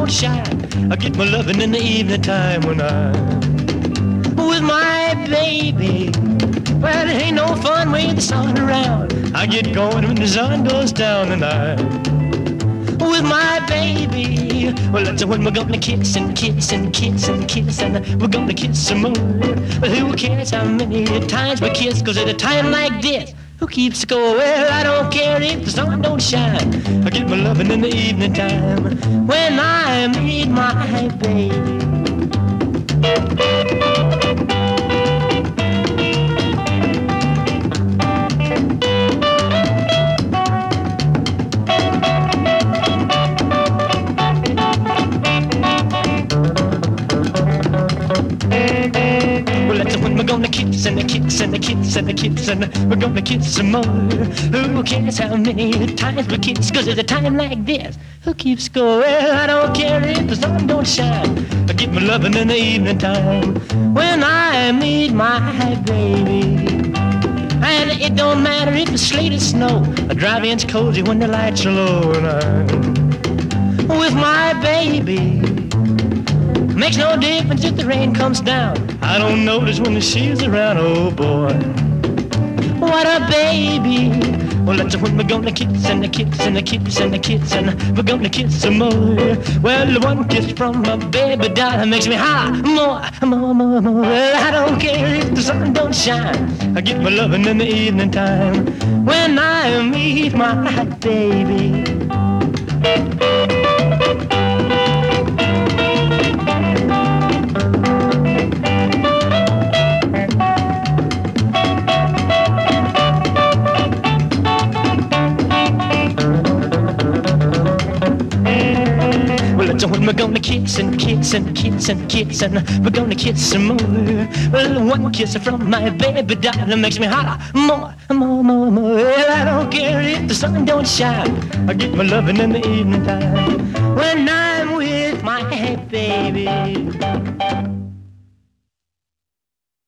don't shine. I get my loving in the evening time when I'm with my baby. Well, it ain't no fun with the sun around. I get going when the sun goes down, and I'm with my baby. Well, that's when we're gonna kiss and kiss and kiss and kiss, and we're gonna kiss some more. Well, who cares how many times we kiss? 'Cause at a time like this, who keeps score? Well, I don't care if the sun don't shine. I get my loving in the evening time when I meet my baby. Well, that's when we're gonna kiss and a kiss and a kiss and a kiss, and we're gonna kiss some more. Who cares how many times we kiss? 'Cause at a time like this, who keeps score? Well, I don't care if the sun don't shine. I get my loving in the evening time when I meet my baby. And it don't matter if it's sleet or snow. I drive in's cozy when the lights are low, and I'm with my baby. Makes no difference if the rain comes down. I don't notice when she's around. Oh boy, what a baby. Well, that's when we're gonna kiss and a kiss and a kiss and a kiss, and we're gonna kiss some more. Well, one kiss from my baby doll makes me holler more, more, more, more. Well, I don't care if the sun don't shine. I get my loving in the evening time when I meet my baby. So when we're gonna kiss and kiss and kiss and kiss, and we're gonna kiss some more. Well, one kiss from my baby doll makes me holler more, more, more, more. Well, I don't care if the sun don't shine. I get my loving in the evening time when I'm with my baby.